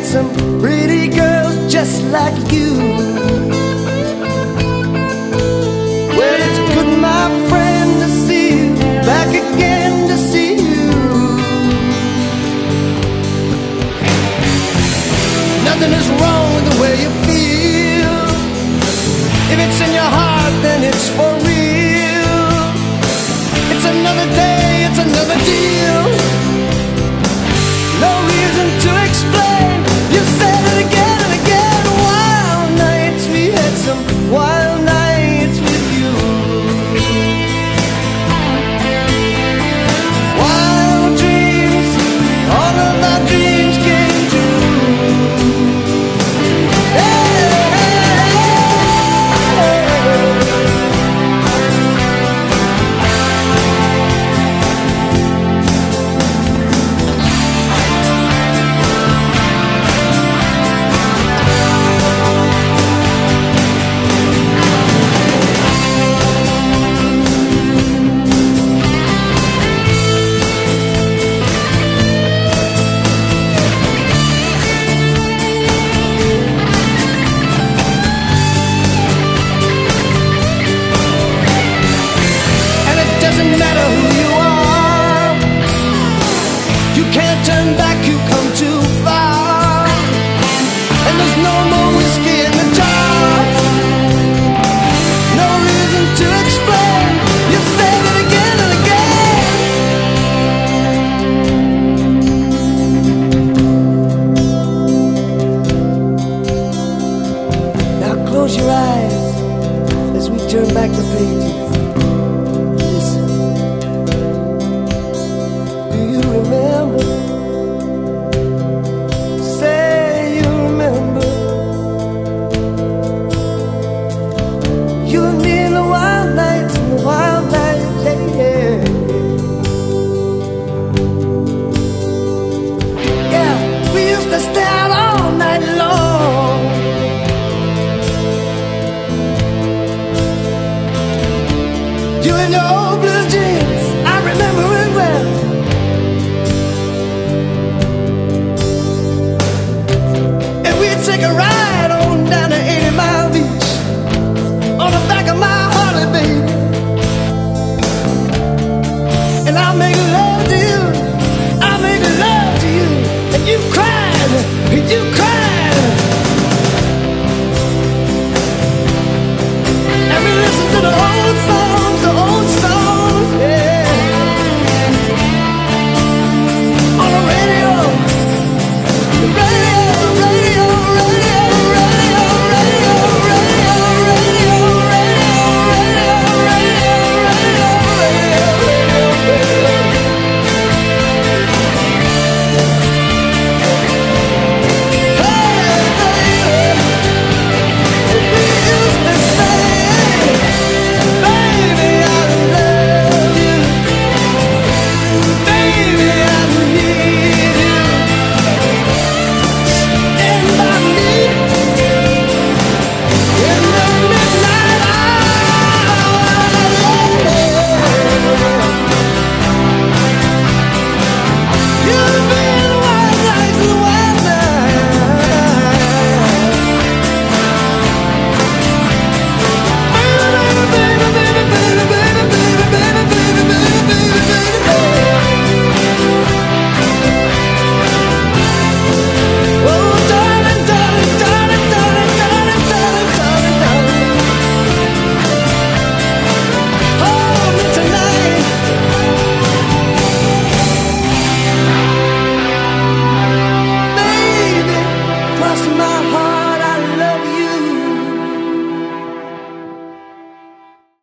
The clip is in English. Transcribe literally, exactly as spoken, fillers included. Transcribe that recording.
some pretty girls just like you. Well, it's good, my friend, to see you back again, to see you. Nothing is wrong with the way you feel. If it's in your heart, then it's for real. It's another day, it's another deal. No reason to explain. You said it again and again. Wild nights, we had some wild nights with you. Wild dreams, all of our dreams came true. Hey, turn back, you come too far. And there's no more whiskey in the jar. No reason to explain. You said it again and again. Now close your eyes as we turn back the pages. Listen. Do you remember? You and me in the wild nights, in the wild nights, yeah, yeah. Yeah, we used to stay out all night long. You and your old blue jeans, I remember it well. And we'd take a ride on down to eighty mile Beach, on the back of my Harley, baby. And I'll make love to you, I'll make love to you. And you cried, you cried. And we listened to the old song.